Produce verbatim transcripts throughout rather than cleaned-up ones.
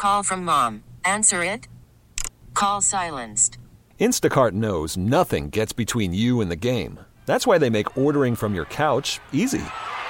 call from mom. Answer it. Call silenced. Instacart knows nothing gets between you and the game. That's why they make ordering from your couch easy.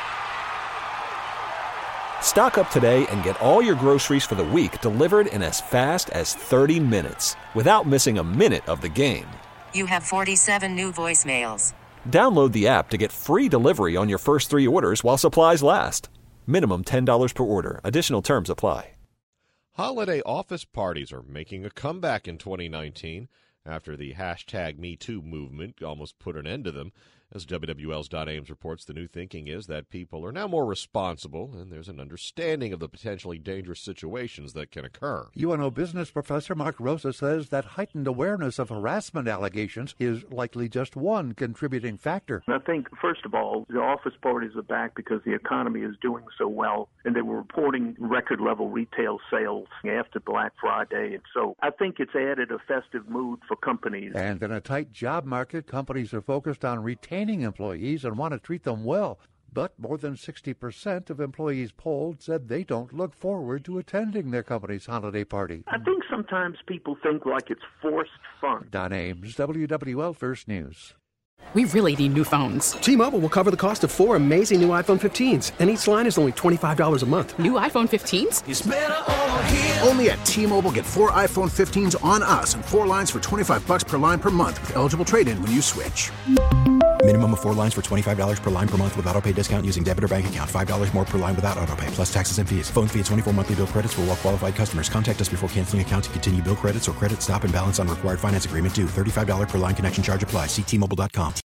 Stock up today and get all your groceries for the week delivered in as fast as thirty minutes without missing a minute of the game. You have forty-seven new voicemails. Download the app to get free delivery on your first three orders while supplies last. Minimum ten dollars per order. Additional terms apply. Holiday office parties are making a comeback in twenty nineteen after the hashtag Me Too movement almost put an end to them. As W W L's Don Ames reports, the new thinking is that people are now more responsible, and there's an understanding of the potentially dangerous situations that can occur. U N O business professor Mark Rosa says that heightened awareness of harassment allegations is likely just one contributing factor. I think, first of all, the office parties are back because the economy is doing so well, and they were reporting record-level retail sales after Black Friday. And so I think it's added a festive mood for companies. And in a tight job market, companies are focused on retaining employees and want to treat them well. But more than sixty percent of employees polled said they don't look forward to attending their company's holiday party. I think sometimes people think like it's forced fun. Don Ames, W W L First News. We really need new phones. T-Mobile will cover the cost of four amazing new iPhone fifteens, and each line is only twenty-five dollars a month. New iPhone fifteens? It's better over here. Only at T-Mobile, get four iPhone fifteens on us and four lines for twenty-five dollars per line per month with eligible trade-in when you switch. Minimum of four lines for twenty-five dollars per line per month with autopay discount using debit or bank account. five dollars more per line without autopay, plus taxes and fees. Phone fee at twenty-four monthly bill credits for well-qualified customers. Contact us before canceling account to continue bill credits or credit stop and balance on required finance agreement due. thirty-five dollars per line connection charge applies. See T Mobile dot com.